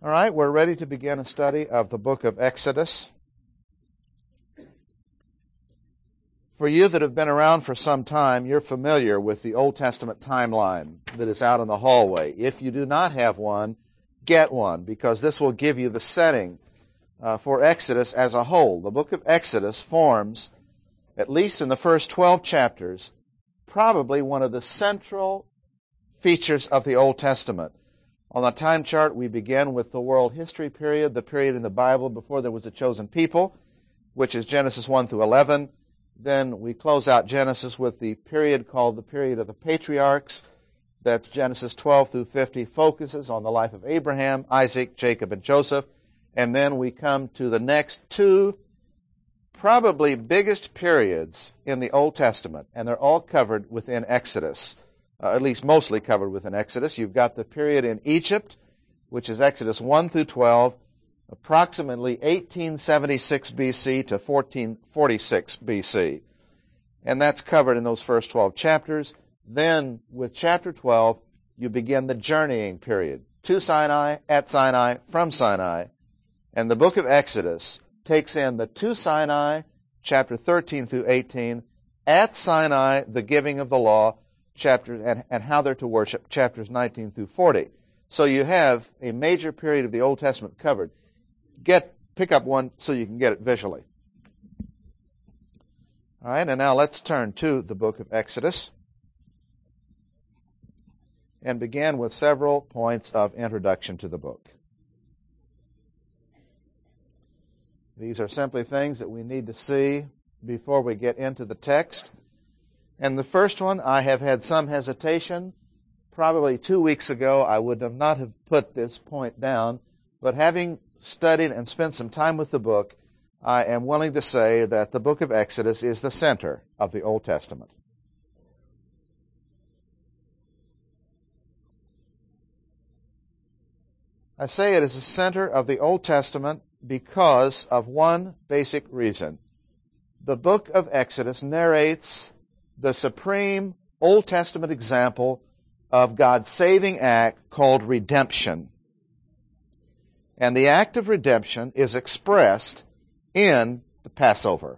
All right, we're ready to begin a study of the book of Exodus. For you that have been around for some time, you're familiar with the Old Testament timeline that is out in the hallway. If you do not have one, get one, because this will give you the setting for Exodus as a whole. The book of Exodus forms, at least in the first 12 chapters, probably one of the central features of the Old Testament. On the time chart, we begin with the world history period, the period in the Bible before there was a chosen people, which is Genesis 1 through 11. Then we close out Genesis with the period called the period of the patriarchs. That's Genesis 12 through 50, focuses on the life of Abraham, Isaac, Jacob, and Joseph. And then we come to the next two probably biggest periods in the Old Testament, and they're all covered within Exodus. At least mostly covered within Exodus. You've got the period in Egypt, which is Exodus 1 through 12, approximately 1876 BC to 1446 BC. And that's covered in those first 12 chapters. Then, with chapter 12, you begin the journeying period. To Sinai, at Sinai, from Sinai. And the book of Exodus takes in the to Sinai, chapter 13 through 18, at Sinai, the giving of the law, chapters and how they're to worship, chapters 19 through 40. So you have a major period of the Old Testament covered. Pick up one so you can get it visually. All right, and now let's turn to the book of Exodus and begin with several points of introduction to the book. These are simply things that we need to see before we get into the text. And the first one, I have had some hesitation. Probably 2 weeks ago, I would not have put this point down, but having studied and spent some time with the book, I am willing to say that the book of Exodus is the center of the Old Testament. I say it is the center of the Old Testament because of one basic reason. The book of Exodus narrates the supreme Old Testament example of God's saving act called redemption. And the act of redemption is expressed in the Passover.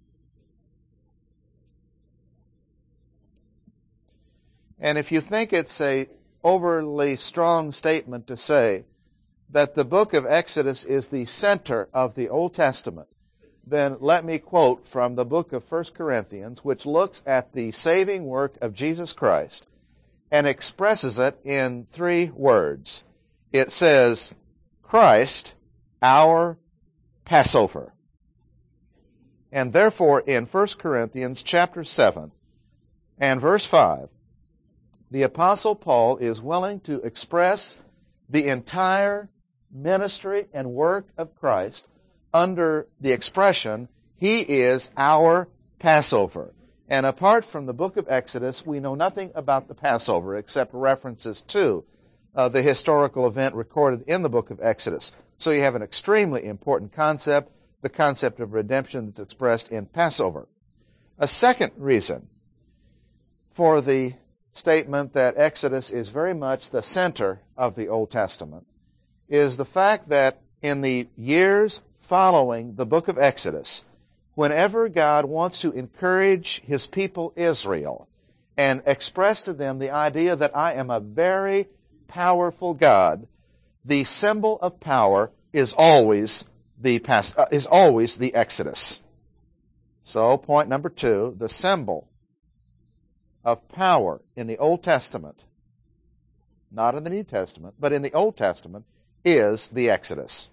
And if you think it's an overly strong statement to say that the book of Exodus is the center of the Old Testament, then let me quote from the book of 1 Corinthians, which looks at the saving work of Jesus Christ and expresses it in 3 words. It says, Christ, our Passover. And therefore, in 1 Corinthians chapter 7 and verse 5, the Apostle Paul is willing to express the entire ministry and work of Christ under the expression, He is our Passover. And apart from the book of Exodus, we know nothing about the Passover except references to the historical event recorded in the book of Exodus. So you have an extremely important concept, the concept of redemption that's expressed in Passover. A second reason for the statement that Exodus is very much the center of the Old Testament is the fact that in the years following the book of Exodus, whenever God wants to encourage His people Israel and express to them the idea that I am a very powerful God, the symbol of power is always the Exodus. So, point number 2, the symbol of power in the Old Testament, not in the New Testament, but in the Old Testament, is the Exodus.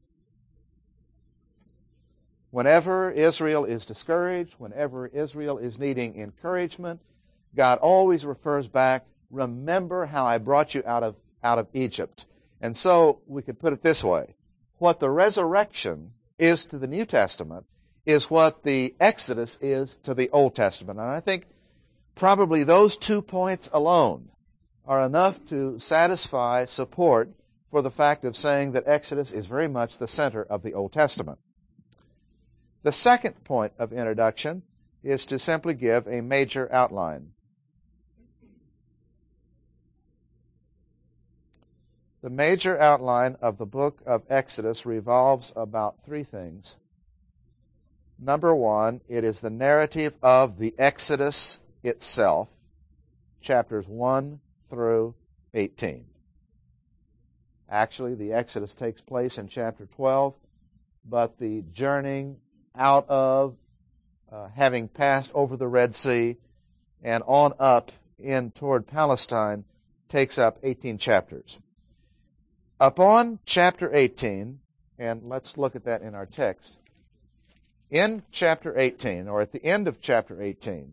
Whenever Israel is discouraged, whenever Israel is needing encouragement, God always refers back, remember how I brought you out of Egypt. And so we could put it this way. What the resurrection is to the New Testament is what the Exodus is to the Old Testament. And I think probably those 2 points alone are enough to satisfy support for the fact of saying that Exodus is very much the center of the Old Testament. The second point of introduction is to simply give a major outline. The major outline of the book of Exodus revolves about three things. Number one, it is the narrative of the Exodus itself, chapters 1 through 18. Actually, the Exodus takes place in chapter 12, but the journeying out of, having passed over the Red Sea and on up in toward Palestine, takes up 18 chapters. Upon chapter 18, and let's look at that in our text, in chapter 18, or at the end of chapter 18,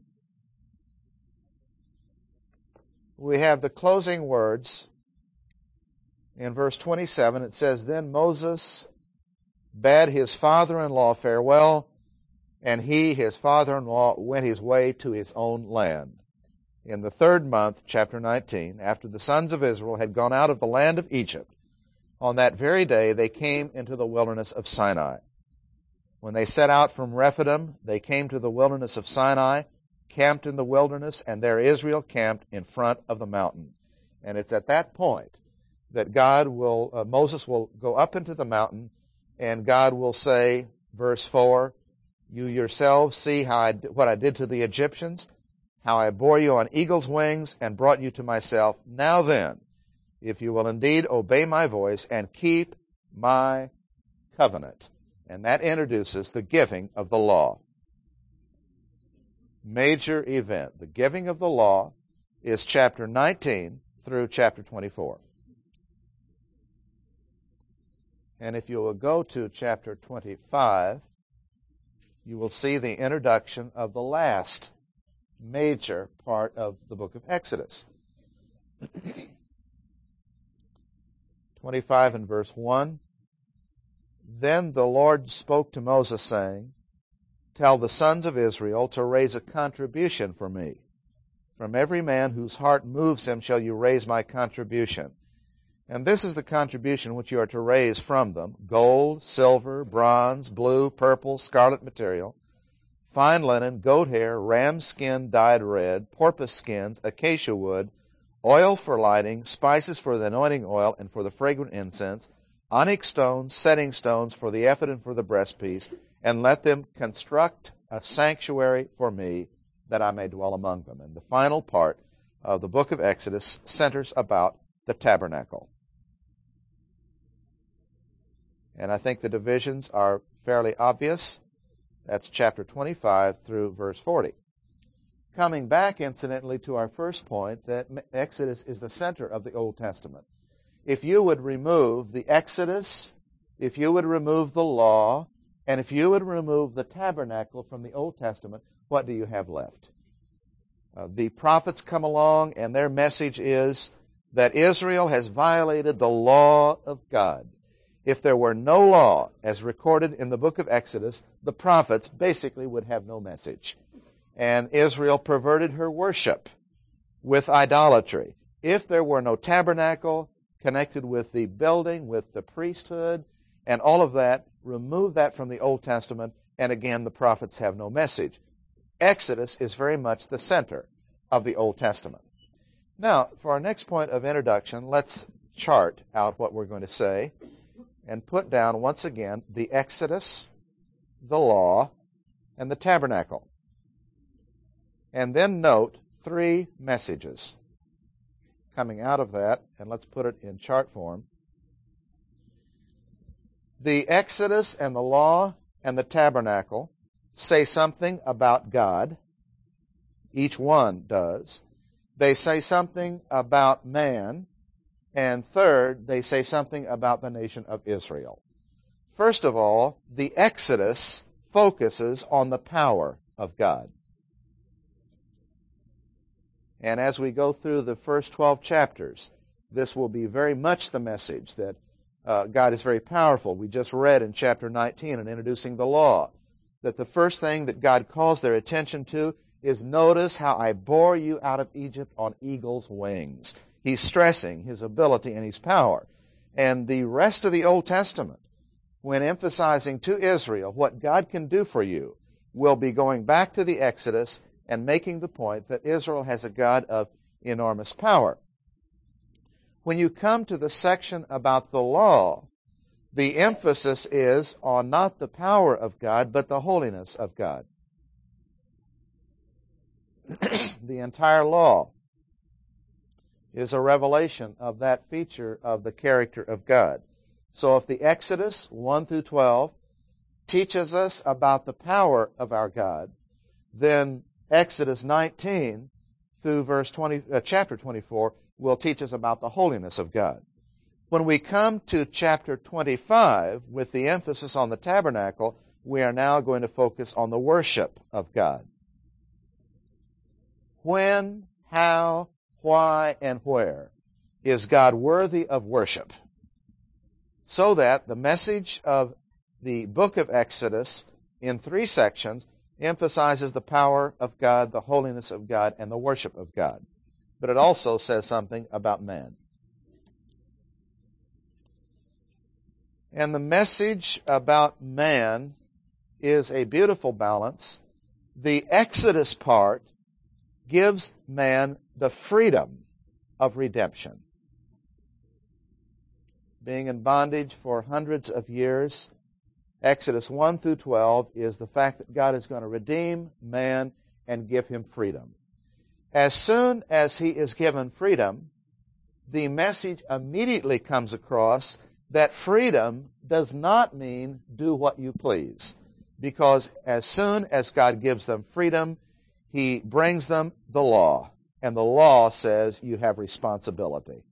we have the closing words. In verse 27, it says, "Then Moses bade his father-in-law farewell, and he, his father-in-law, went his way to his own land. In the 3rd month," chapter 19, "after the sons of Israel had gone out of the land of Egypt, on that very day they came into the wilderness of Sinai. When they set out from Rephidim, they came to the wilderness of Sinai, camped in the wilderness, and there Israel camped in front of the mountain." And it's at that point that Moses will go up into the mountain, and God will say, verse 4, "You yourselves see what I did to the Egyptians, how I bore you on eagle's wings and brought you to myself. Now then, if you will indeed obey my voice and keep my covenant." And that introduces the giving of the law. Major event. The giving of the law is chapter 19 through chapter 24. And if you will go to chapter 25, you will see the introduction of the last major part of the book of Exodus. 25 and verse 1, "Then the Lord spoke to Moses, saying, Tell the sons of Israel to raise a contribution for me. From every man whose heart moves him shall you raise my contribution. And this is the contribution which you are to raise from them: gold, silver, bronze, blue, purple, scarlet material, fine linen, goat hair, ram skin dyed red, porpoise skins, acacia wood, oil for lighting, spices for the anointing oil and for the fragrant incense, onyx stones, setting stones for the ephod and for the breastpiece, and let them construct a sanctuary for me, that I may dwell among them." And the final part of the book of Exodus centers about the tabernacle. And I think the divisions are fairly obvious. That's chapter 25 through verse 40. Coming back, incidentally, to our first point, that Exodus is the center of the Old Testament. If you would remove the Exodus, if you would remove the law, and if you would remove the tabernacle from the Old Testament, what do you have left? The prophets come along, and their message is that Israel has violated the law of God. If there were no law, as recorded in the book of Exodus, the prophets basically would have no message. And Israel perverted her worship with idolatry. If there were no tabernacle connected with the building, with the priesthood, and all of that, remove that from the Old Testament, and again, the prophets have no message. Exodus is very much the center of the Old Testament. Now, for our next point of introduction, let's chart out what we're going to say and put down once again the Exodus, the law, and the tabernacle. And then note 3 messages coming out of that, and let's put it in chart form. The Exodus and the law and the tabernacle say something about God. Each one does. They say something about man. And third, they say something about the nation of Israel. First of all, the Exodus focuses on the power of God. And as we go through the first 12 chapters, this will be very much the message that God is very powerful. We just read in chapter 19 in introducing the law that the first thing that God calls their attention to is, notice how I bore you out of Egypt on eagle's wings. He's stressing his ability and his power. And the rest of the Old Testament, when emphasizing to Israel what God can do for you, will be going back to the Exodus and making the point that Israel has a God of enormous power. When you come to the section about the law, the emphasis is on not the power of God, but the holiness of God. The entire law is a revelation of that feature of the character of God. So if the Exodus 1 through 12 teaches us about the power of our God, then Exodus 19 through chapter 24 will teach us about the holiness of God. When we come to chapter 25, with the emphasis on the tabernacle, we are now going to focus on the worship of God. When, how, why, and where is God worthy of worship? So that the message of the book of Exodus in 3 sections emphasizes the power of God, the holiness of God, and the worship of God. But it also says something about man. And the message about man is a beautiful balance. The Exodus part gives man the freedom of redemption. Being in bondage for hundreds of years, Exodus 1 through 12 is the fact that God is going to redeem man and give him freedom. As soon as he is given freedom, the message immediately comes across that freedom does not mean do what you please. Because as soon as God gives them freedom, He brings them the law. And the law says you have responsibility.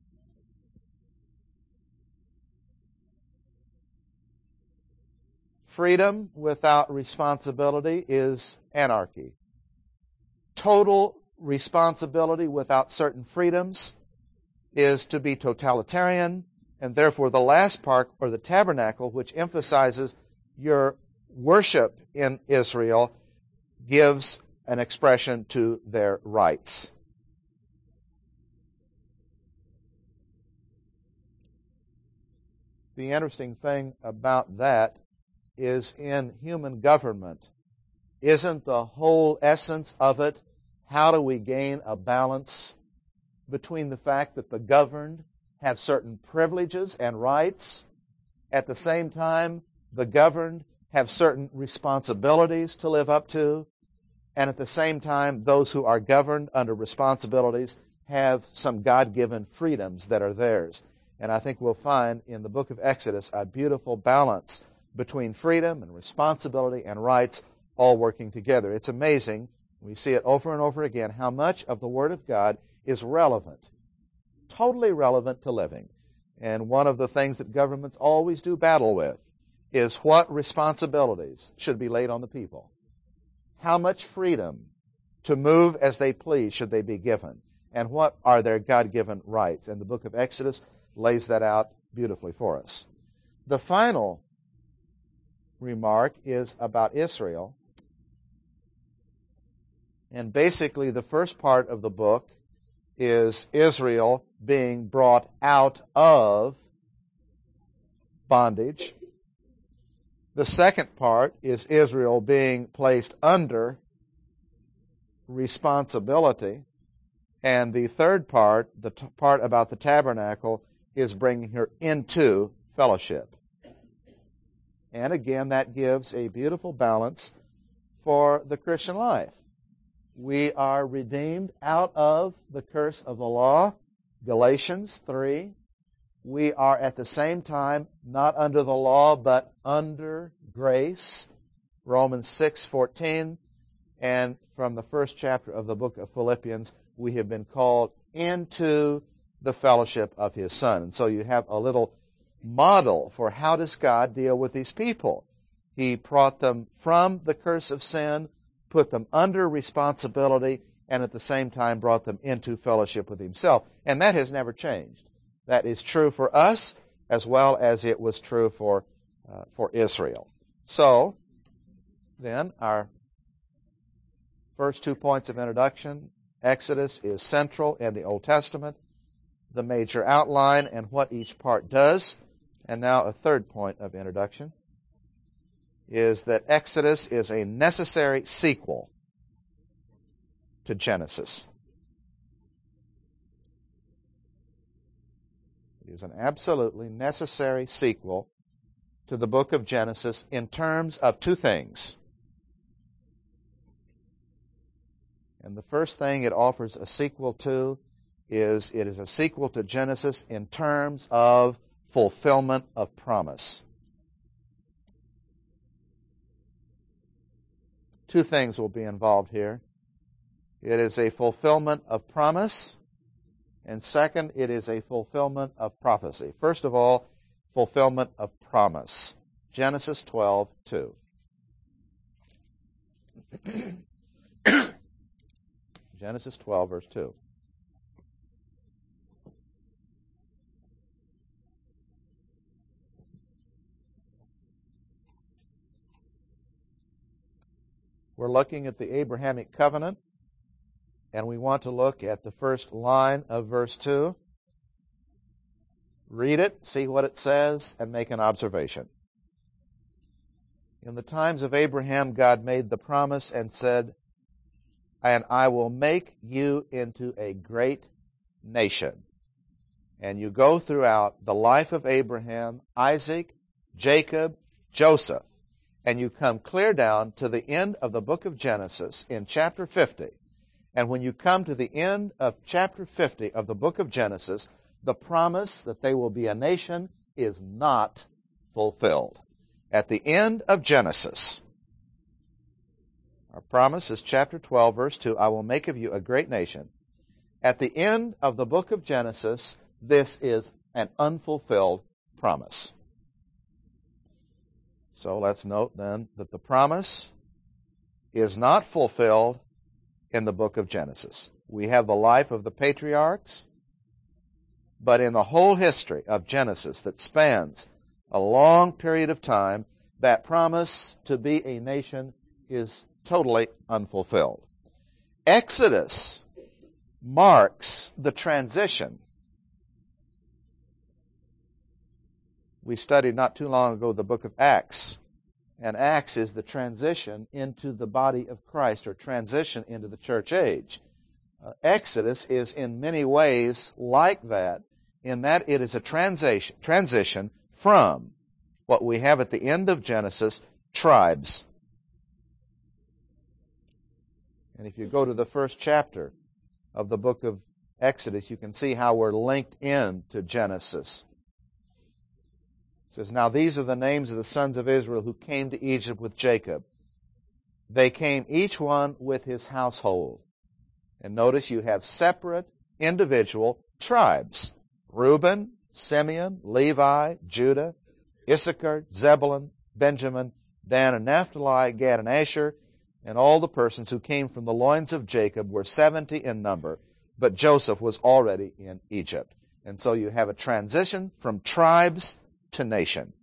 Freedom without responsibility is anarchy. Total responsibility without certain freedoms is to be totalitarian, and therefore the last part, or the tabernacle, which emphasizes your worship in Israel, gives an expression to their rights. The interesting thing about that is in human government, isn't the whole essence of it, how do we gain a balance between the fact that the governed have certain privileges and rights, at the same time the governed have certain responsibilities to live up to, and at the same time those who are governed under responsibilities have some God-given freedoms that are theirs. And I think we'll find in the book of Exodus a beautiful balance between freedom and responsibility and rights all working together. It's amazing, we see it over and over again, how much of the Word of God is relevant, totally relevant to living. And one of the things that governments always do battle with is what responsibilities should be laid on the people. How much freedom to move as they please should they be given? And what are their God-given rights? And the book of Exodus lays that out beautifully for us. The final remark is about Israel. And basically the first part of the book is Israel being brought out of bondage. The second part is Israel being placed under responsibility. And the third part, the part about the tabernacle, is bringing her into fellowship. And again, that gives a beautiful balance for the Christian life. We are redeemed out of the curse of the law, Galatians 3. We are at the same time not under the law, but under grace, Romans 6:14. And from the first chapter of the book of Philippians, we have been called into the fellowship of His Son. And so you have a little model for how does God deal with these people. He brought them from the curse of sin, put them under responsibility, and at the same time brought them into fellowship with Himself. And that has never changed. That is true for us as well as it was true for Israel. So, then, our first 2 points of introduction, Exodus is central in the Old Testament, the major outline and what each part does. And now a third point of introduction is that Exodus is a necessary sequel to Genesis. is an absolutely necessary sequel to the book of Genesis in terms of two things. And the first thing it offers a sequel to is it is a sequel to Genesis in terms of fulfillment of promise. Two things will be involved here. It is a fulfillment of promise, and second, it is a fulfillment of prophecy. First of all, fulfillment of promise. Genesis 12:2. Genesis 12, verse 2. We're looking at the Abrahamic covenant, and we want to look at the first line of verse 2. Read it, see what it says, and make an observation. In the times of Abraham, God made the promise and said, "And I will make you into a great nation." And you go throughout the life of Abraham, Isaac, Jacob, Joseph, and you come clear down to the end of the book of Genesis in chapter 50. And when you come to the end of chapter 50 of the book of Genesis, the promise that they will be a nation is not fulfilled. At the end of Genesis, our promise is chapter 12, verse 2, "I will make of you a great nation." At the end of the book of Genesis, this is an unfulfilled promise. So let's note then that the promise is not fulfilled in the book of Genesis. We have the life of the patriarchs, but in the whole history of Genesis that spans a long period of time, that promise to be a nation is totally unfulfilled. Exodus marks the transition. We studied not too long ago the book of Acts, and Acts is the transition into the body of Christ, or transition into the church age. Exodus is in many ways like that, in that it is a transition from what we have at the end of Genesis, tribes. And if you go to the first chapter of the book of Exodus, you can see how we're linked in to Genesis. It says, "Now these are the names of the sons of Israel who came to Egypt with Jacob. They came each one with his household." And notice you have separate individual tribes. Reuben, Simeon, Levi, Judah, Issachar, Zebulun, Benjamin, Dan and Naphtali, Gad and Asher, and all the persons who came from the loins of Jacob were 70 in number, but Joseph was already in Egypt. And so you have a transition from tribes to nation.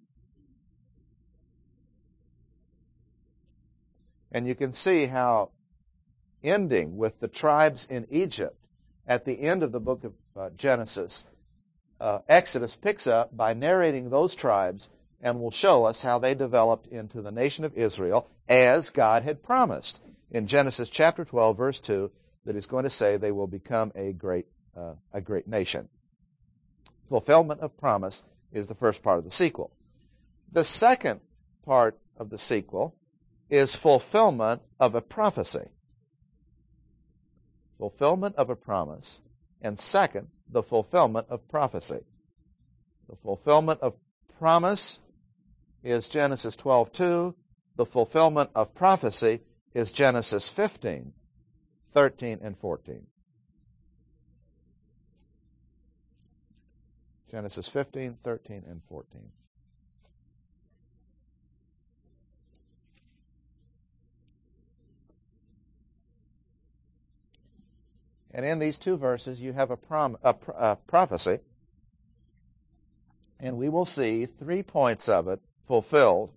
And you can see how, ending with the tribes in Egypt, at the end of the book of Genesis, Exodus picks up by narrating those tribes and will show us how they developed into the nation of Israel as God had promised in Genesis chapter 12, verse 2, that He's going to say they will become a great nation. Fulfillment of promise is the first part of the sequel. The second part of the sequel is fulfillment of a prophecy. Fulfillment of a promise, and second, the fulfillment of prophecy. The fulfillment of promise is Genesis 12:2. The fulfillment of prophecy is Genesis 15, 13, and 14. Genesis 15, 13, and 14. And in these two verses, you have a prophecy, and we will see 3 points of it fulfilled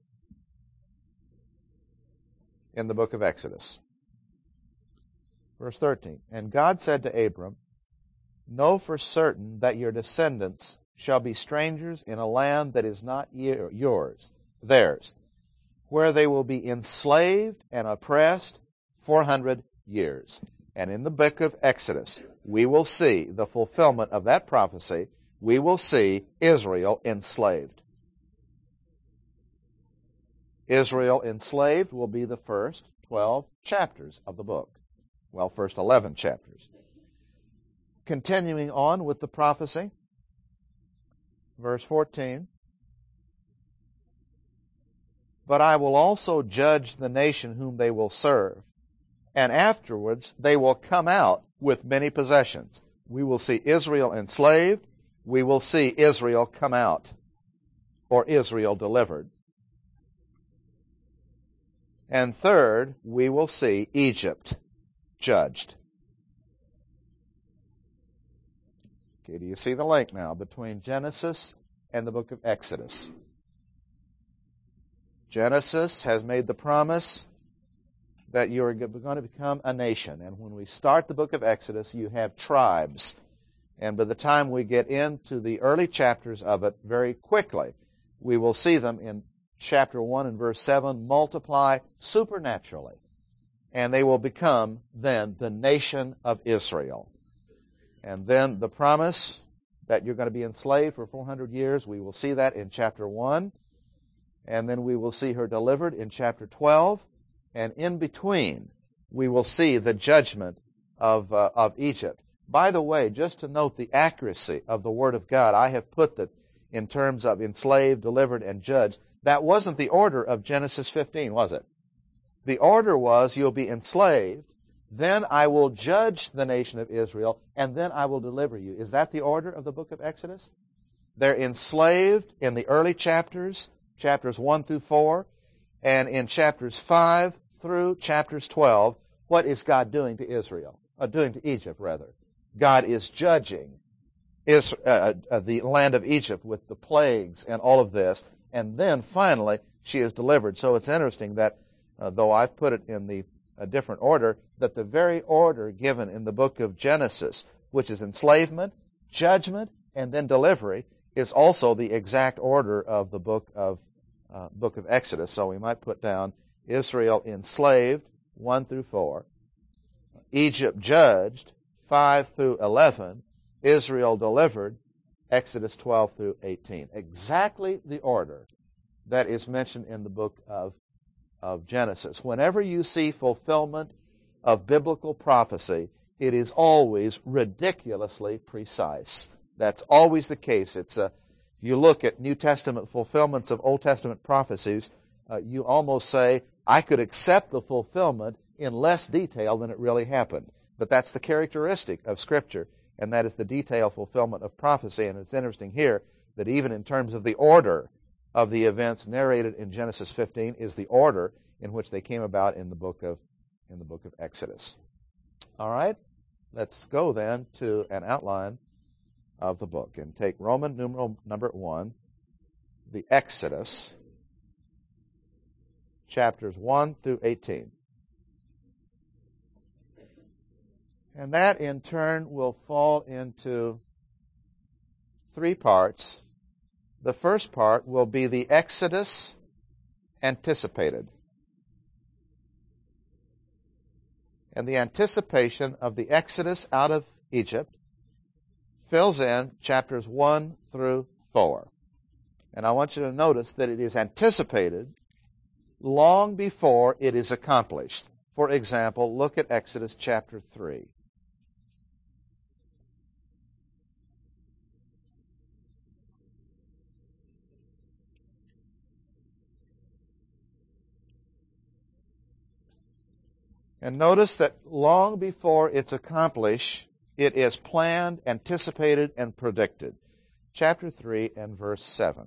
in the book of Exodus. Verse 13, "And God said to Abram, Know for certain that your descendants shall be strangers in a land that is not theirs, where they will be enslaved and oppressed 400 years. And in the book of Exodus, we will see the fulfillment of that prophecy we will see Israel enslaved. Israel enslaved will be the first 12 chapters of the book. Well, first 11 chapters. Continuing on with the prophecy, verse 14. But I will also judge the nation whom they will serve, and afterwards they will come out with many possessions. We will see Israel enslaved. We will see Israel come out, or Israel delivered. And third, we will see Egypt judged. Okay, do you see the link now between Genesis and the book of Exodus? Genesis has made the promise that you are going to become a nation. And when we start the book of Exodus, you have tribes. And by the time we get into the early chapters of it, very quickly, we will see them in chapter 1 and verse 7 multiply supernaturally. And they will become then the nation of Israel. And then the promise that you're going to be enslaved for 400 years, we will see that in chapter 1. And then we will see her delivered in chapter 12. And in between, we will see the judgment of Egypt. By the way, just to note the accuracy of the Word of God, I have put that in terms of enslaved, delivered, and judged. That wasn't the order of Genesis 15, was it? The order was, you'll be enslaved, then I will judge the nation of Israel, and then I will deliver you. Is that the order of the book of Exodus? They're enslaved in the early chapters, chapters 1 through 4, and in chapters 5 through chapters 12, what is God doing to Israel? Doing to Egypt, rather. God is judging the land of Egypt with the plagues and all of this, and then finally she is delivered. So it's interesting that, though I've put it in a different order, that the very order given in the book of Genesis, which is enslavement, judgment, and then delivery, is also the exact order of the book of Exodus. So we might put down Israel enslaved, 1 through 4, Egypt judged, 5 through 11, Israel delivered, Exodus 12 through 18. Exactly the order that is mentioned in the book of Genesis. Whenever you see fulfillment of biblical prophecy, it is always ridiculously precise. That's always the case. If you look at New Testament fulfillments of Old Testament prophecies, you almost say, I could accept the fulfillment in less detail than it really happened. But that's the characteristic of Scripture, and that is the detailed fulfillment of prophecy. And it's interesting here that even in terms of the order of the events narrated in Genesis 15 is the order in which they came about in the book of Exodus. All right, let's go then to an outline of the book and take Roman numeral number 1, the Exodus, chapters 1 through 18. And that in turn will fall into 3 parts. The first part will be the Exodus anticipated. And the anticipation of the Exodus out of Egypt fills in chapters 1 through 4. And I want you to notice that it is anticipated long before it is accomplished. For example, look at Exodus chapter 3. And notice that long before it's accomplished, it is planned, anticipated, and predicted. Chapter 3 and verse 7.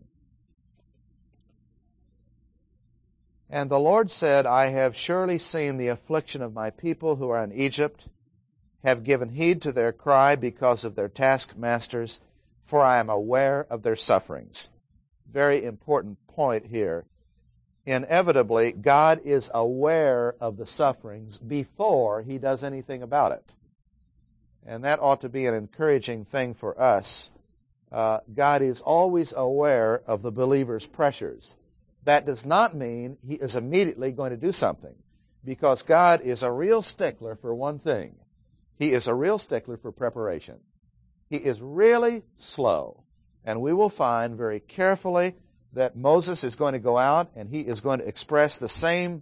And the Lord said, I have surely seen the affliction of my people who are in Egypt, have given heed to their cry because of their taskmasters, for I am aware of their sufferings. Very important point here. Inevitably, God is aware of the sufferings before He does anything about it. And that ought to be an encouraging thing for us. God is always aware of the believer's pressures. That does not mean He is immediately going to do something, because God is a real stickler for one thing. He is a real stickler for preparation. He is really slow And we will find very carefully that Moses is going to go out and he is going to express the same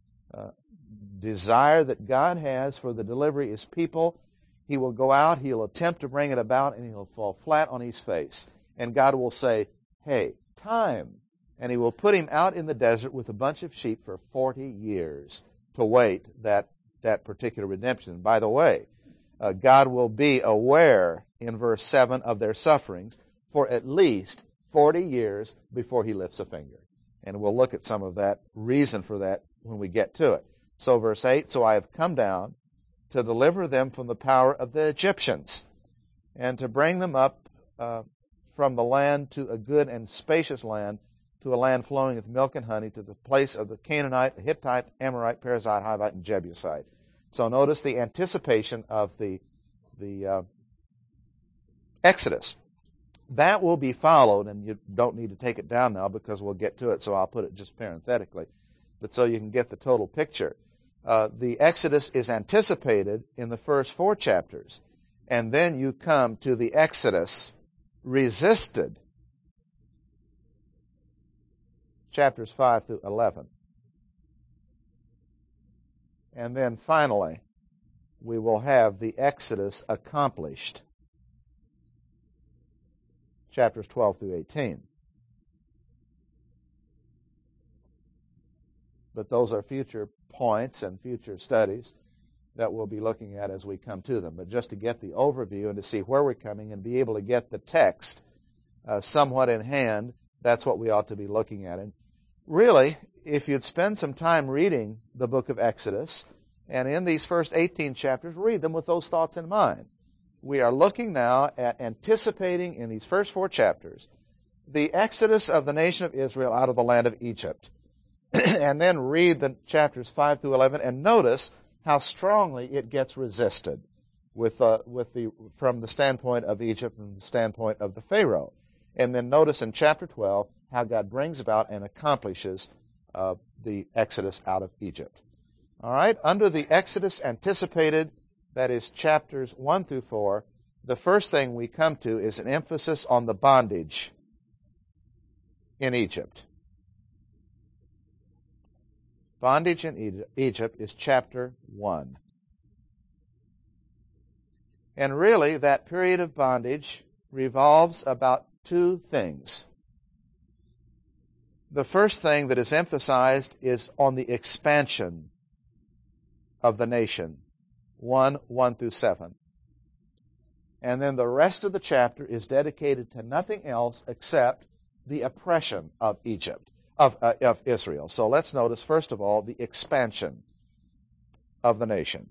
desire that God has for the delivery of his people. He will go out, he'll attempt to bring it about, and he'll fall flat on his face. And God will say, hey, time. And he will put him out in the desert with a bunch of sheep for 40 years to wait that particular redemption. By the way, God will be aware in verse 7 of their sufferings for at least 40 years before he lifts a finger. And we'll look at some of that reason for that when we get to it. So verse 8, so I have come down to deliver them from the power of the Egyptians and to bring them up from the land to a good and spacious land, to a land flowing with milk and honey, to the place of the Canaanite, the Hittite, Amorite, Perizzite, Hivite, and Jebusite. So notice the anticipation of the Exodus. That will be followed, and you don't need to take it down now because we'll get to it, so I'll put it just parenthetically, but so you can get the total picture. The Exodus is anticipated in the first 4 chapters, and then you come to the Exodus resisted, chapters 5 through 11. And then finally, we will have the Exodus accomplished, chapters 12 through 18. But those are future points and future studies that we'll be looking at as we come to them. But just to get the overview and to see where we're coming and be able to get the text somewhat in hand, that's what we ought to be looking at. And really, if you'd spend some time reading the book of Exodus, and in these first 18 chapters, read them with those thoughts in mind. We are looking now at anticipating in these first 4 chapters the exodus of the nation of Israel out of the land of Egypt. And then read the chapters 5 through 11 and notice how strongly it gets resisted from the standpoint of Egypt and the standpoint of the Pharaoh. And then notice in chapter 12 how God brings about and accomplishes the exodus out of Egypt. All right, under the Exodus anticipated, that is chapters 1 through 4, the first thing we come to is an emphasis on the bondage in Egypt. Bondage in Egypt is chapter 1. And really, that period of bondage revolves about 2 things. The first thing that is emphasized is on the expansion of the nation, 1 through 7. And then the rest of the chapter is dedicated to nothing else except the oppression of Egypt. Of Israel. So let's notice, first of all, the expansion of the nation.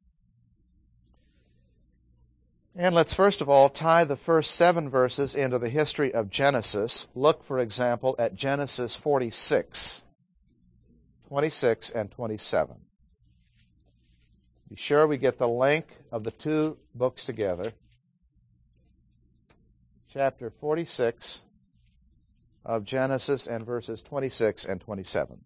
And let's first of all tie the first 7 verses into the history of Genesis. Look, for example, at Genesis 46, 26, and 27. Be sure we get the link of the 2 books together. Chapter 46 of Genesis and verses 26 and 27.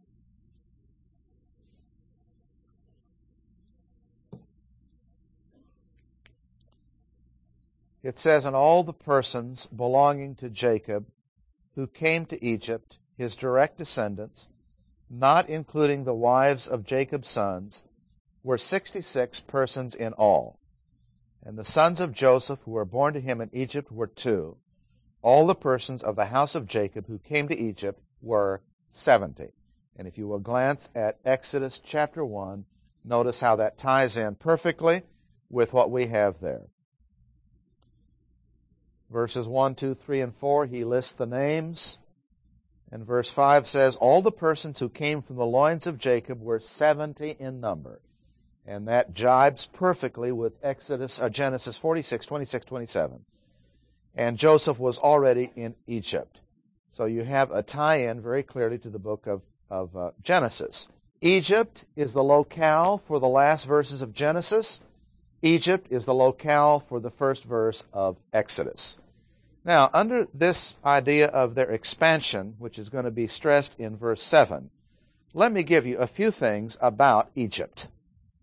It says, and all the persons belonging to Jacob who came to Egypt, his direct descendants, not including the wives of Jacob's sons, were 66 persons in all. And the sons of Joseph who were born to him in Egypt were 2. All the persons of the house of Jacob who came to Egypt were 70. And if you will glance at Exodus chapter 1, notice how that ties in perfectly with what we have there. Verses 1, 2, 3, and 4, he lists the names. And verse 5 says, all the persons who came from the loins of Jacob were 70 in number. And that jibes perfectly with Genesis 46, 26, 27. And Joseph was already in Egypt. So you have a tie-in very clearly to the book of Genesis. Egypt is the locale for the last verses of Genesis. Egypt is the locale for the first verse of Exodus. Now, under this idea of their expansion, which is going to be stressed in verse 7, let me give you a few things about Egypt.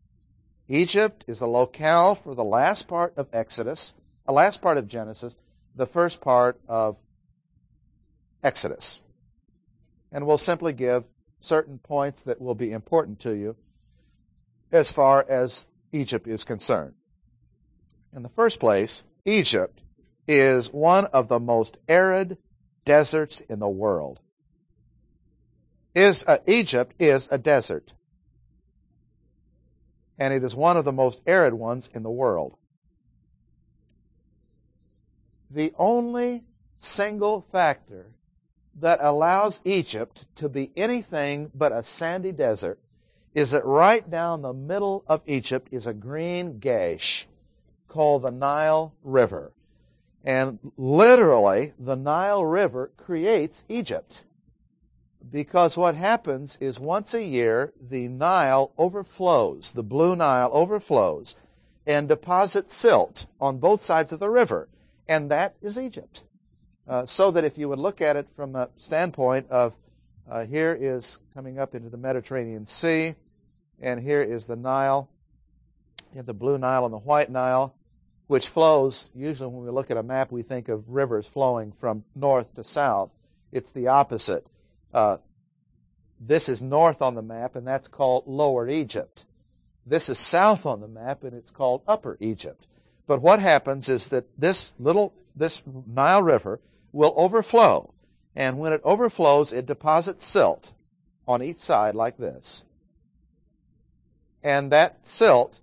Egypt is the locale for the last part of Exodus, the last part of Genesis, the first part of Exodus. And we'll simply give certain points that will be important to you as far as Egypt is concerned. In the first place, Egypt is one of the most arid deserts in the world. Egypt is a desert. And it is one of the most arid ones in the world. The only single factor that allows Egypt to be anything but a sandy desert is that right down the middle of Egypt is a green gash called the Nile River. And literally, the Nile River creates Egypt. Because what happens is once a year, the Nile overflows, the Blue Nile overflows, and deposits silt on both sides of the river. And that is Egypt. So that if you would look at it from a standpoint of here is coming up into the Mediterranean Sea, and here is the Nile, you have the Blue Nile and the White Nile, which flows, usually when we look at a map, we think of rivers flowing from north to south. It's the opposite. This is north on the map, and that's called Lower Egypt. This is south on the map, and it's called Upper Egypt. But what happens is that this Nile River will overflow, and when it overflows, it deposits silt on each side like this. And that silt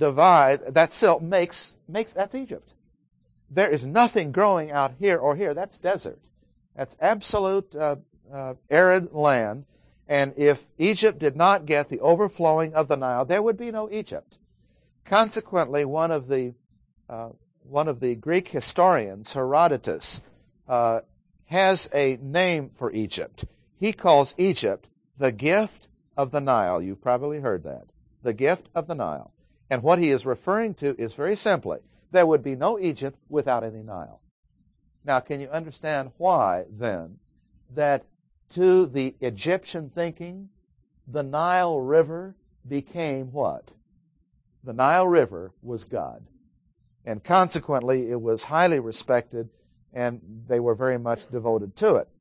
makes that's Egypt. There is nothing growing out here or here. That's desert. That's absolute arid land. And if Egypt did not get the overflowing of the Nile, there would be no Egypt. Consequently, one of the Greek historians, Herodotus, has a name for Egypt. He calls Egypt the gift of the Nile. You've probably heard that. The gift of the Nile. And what he is referring to is very simply, there would be no Egypt without any Nile. Now, can you understand why, then, that to the Egyptian thinking, the Nile River became what? The Nile River was God. And consequently, it was highly respected, and they were very much devoted to it.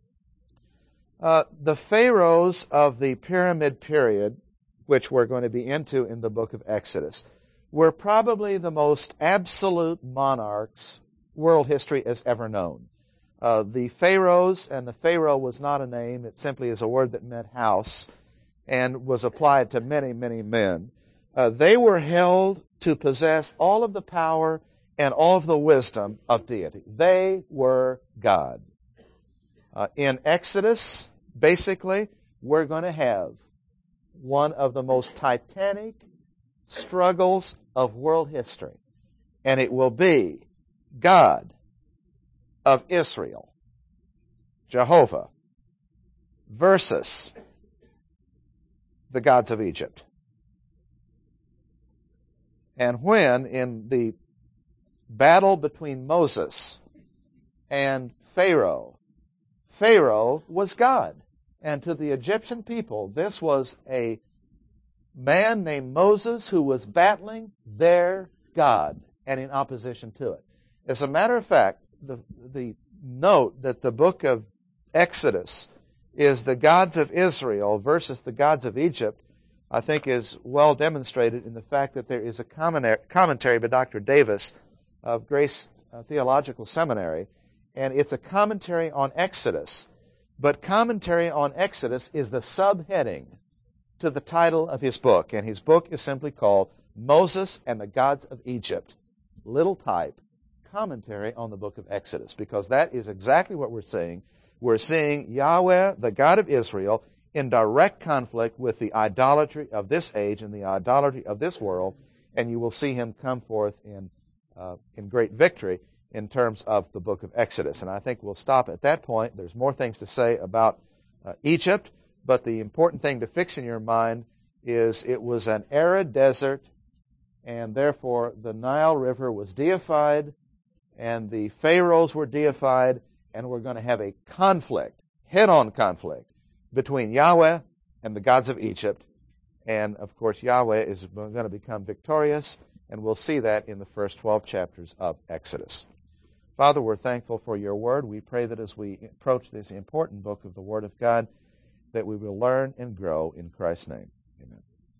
The pharaohs of the pyramid period, which we're going to be into in the book of Exodus, were probably the most absolute monarchs world history has ever known. The pharaohs, and the pharaoh was not a name, it simply is a word that meant house, and was applied to many, many men. They were held to possess all of the power and all of the wisdom of deity. They were God. In Exodus, basically, we're going to have one of the most titanic struggles of world history. And it will be God of Israel, Jehovah, versus the gods of Egypt. And when in the battle between Moses and Pharaoh, Pharaoh was God. And to the Egyptian people, this was a man named Moses who was battling their God and in opposition to it. As a matter of fact, the note that the book of Exodus is the gods of Israel versus the gods of Egypt, I think is well demonstrated in the fact that there is a commentary by Dr. Davis of Grace Theological Seminary, and it's a commentary on Exodus. But commentary on Exodus is the subheading to the title of his book, and his book is simply called Moses and the Gods of Egypt. Little type, commentary on the book of Exodus, because that is exactly what we're seeing. We're seeing Yahweh, the God of Israel, in direct conflict with the idolatry of this age and the idolatry of this world, and you will see him come forth in great victory in terms of the book of Exodus. And I think we'll stop at that point. There's more things to say about Egypt, but the important thing to fix in your mind is it was an arid desert, and therefore the Nile River was deified, and the pharaohs were deified, and we're going to have a conflict, head-on conflict, between Yahweh and the gods of Egypt. And, of course, Yahweh is going to become victorious, and we'll see that in the first 12 chapters of Exodus. Father, we're thankful for your word. We pray that as we approach this important book of the Word of God, that we will learn and grow in Christ's name.